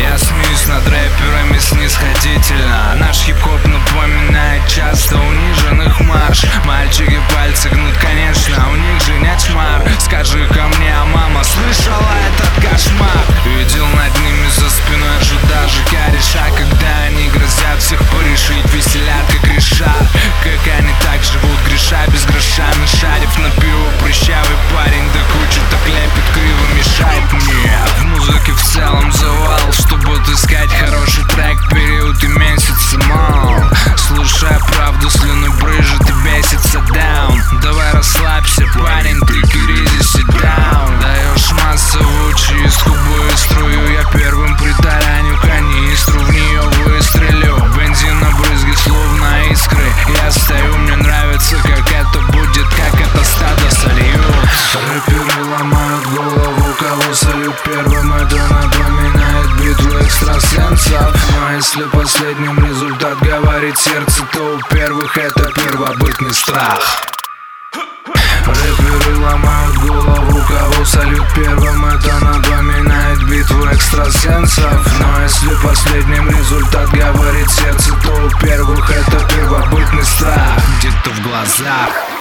Я смеюсь над рэперами снисходительно. Наш хип-хоп напоминает часто униженных марш. Мальчики пальцы гнут, конечно, у них же нет шмар. Скажи ко мне, а мама слышала этот кошмар? Видел над ними за спиной даже кореша, когда они грозят всех порешить, веселят как решат. Как они так живут, греша без гроша, нашарив на пиво прыщавый парень, да куча так лепит, криво мешает мне. В музыке в целом завал, чтобы отыскать хороший трек, период и месяцы мал. Слушая правду, слюны брыжет и бесится даун. Давай расслабься, парень, ты кризис и даун. Даешь массовую чистку, быструю, я первым притараню канистру, в нее выстрелю. Бензин на брызги, словно искры. Я стою, мне нравится, как это будет, как это стадо сольют. Рэперы ломают голову, кого салют первым, это напоминает битву экстрасенсов. Но если последним результат говорит сердце, то у первых это первобытный страх. Рэперы ломают голову, кого салют первым, это напоминает битву экстрасенсов. Но если последним результат говорит сердце, то у первых это первобытный страх. Где-то в глазах